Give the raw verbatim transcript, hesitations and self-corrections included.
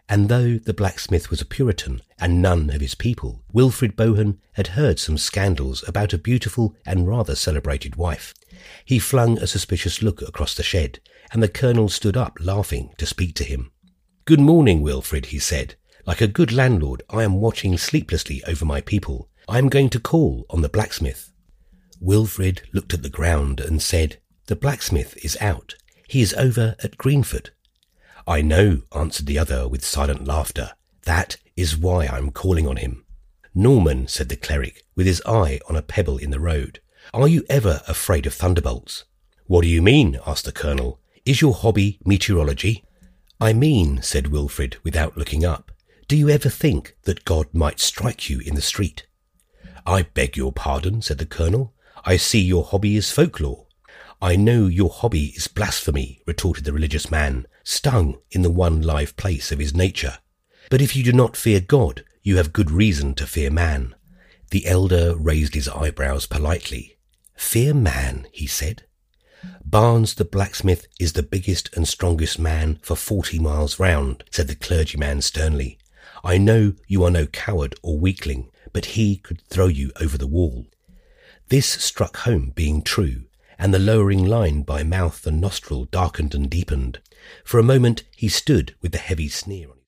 And though the blacksmith was a Puritan and none of his people, Wilfred Bohun had heard some scandals about a beautiful and rather celebrated wife. He flung a suspicious look across the shed, and the colonel stood up laughing to speak to him. "Good morning, Wilfred," he said. "Like a good landlord, I am watching sleeplessly over my people. I am going to call on the blacksmith." Wilfred looked at the ground and said, "The blacksmith is out. He is over at Greenford." "I know," answered the other with silent laughter. "That is why I am calling on him." "Norman," said the cleric, with his eye on a pebble in the road, "are you ever afraid of thunderbolts?" "What do you mean?" asked the colonel. "Is your hobby meteorology?" "I mean," said Wilfred without looking up, "do you ever think that God might strike you in the street?" "I beg your pardon," said the colonel. "I see your hobby is folklore." "I know your hobby is blasphemy," retorted the religious man, stung in the one live place of his nature. "But if you do not fear God, you have good reason to fear man." The elder raised his eyebrows politely. "Fear man," he said. "Barnes the blacksmith is the biggest and strongest man for forty miles round," said the clergyman sternly. "I know you are no coward or weakling, but he could throw you over the wall." This struck home being true, and the lowering line by mouth and nostril darkened and deepened. For a moment he stood with the heavy sneer on